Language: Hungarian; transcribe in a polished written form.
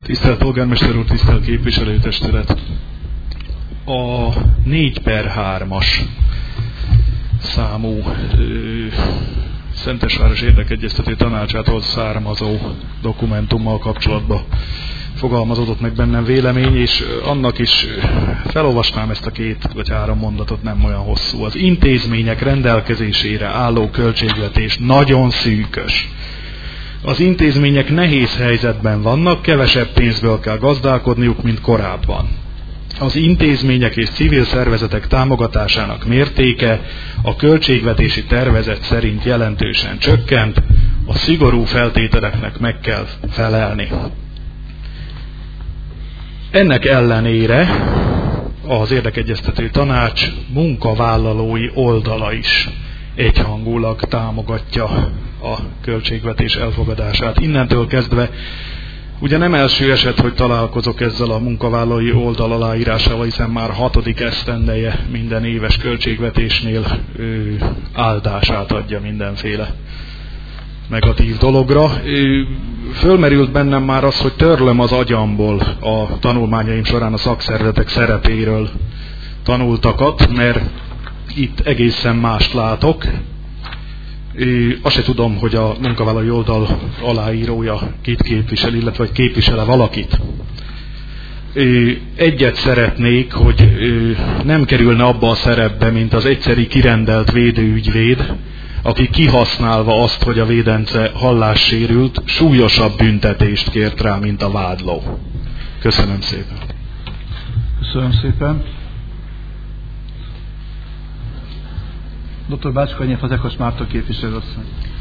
Tisztelt polgármester úr, tisztelt képviselőtestület! A 4/3-as számú Szentesváros Érdekegyeztető Tanácsától származó dokumentummal kapcsolatban fogalmazódott meg bennem vélemény, és annak is felolvasnám ezt a 2 vagy 3 mondatot, nem olyan hosszú. Az intézmények rendelkezésére álló költségvetés nagyon szűkös. Az intézmények nehéz helyzetben vannak, kevesebb pénzből kell gazdálkodniuk, mint korábban. Az intézmények és civil szervezetek támogatásának mértéke a költségvetési tervezet szerint jelentősen csökkent, a szigorú feltételeknek meg kell felelni. Ennek ellenére az Érdekegyeztető Tanács munkavállalói oldala is egyhangulag támogatja a költségvetés elfogadását. Innentől kezdve ugye nem első eset, hogy találkozok ezzel a munkavállalói oldal aláírásával, hiszen már 6. esztendeje minden éves költségvetésnél áldását adja mindenféle negatív dologra. Fölmerült bennem már az, hogy törlöm az agyamból a tanulmányaim során a szakszervezetek szerepéről tanultakat, mert itt egészen mást látok. Azt se tudom, hogy a munkavállalói oldal aláírója kit képvisel, illetve hogy képvisel-e valakit. Egyet szeretnék, hogy nem kerülne abba a szerepbe, mint az egyszeri kirendelt védőügyvéd, aki kihasználva azt, hogy a védence hallássérült, súlyosabb büntetést kért rá, mint a vádló. Köszönöm szépen. Köszönöm szépen. Dr. Bácskányi Fazekas Márton képviselőasszony.